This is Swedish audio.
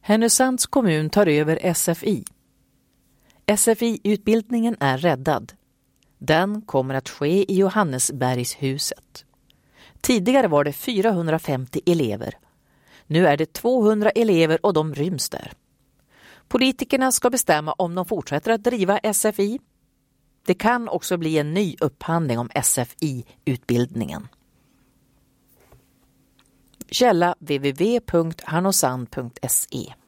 Härnösands kommun tar över SFI. SFI-utbildningen är räddad. Den kommer att ske i Johannesbergshuset. Tidigare var det 450 elever. Nu är det 200 elever och de ryms där. Politikerna ska bestämma om de fortsätter att driva SFI. Det kan också bli en ny upphandling om SFI-utbildningen. Källa www.harnosand.se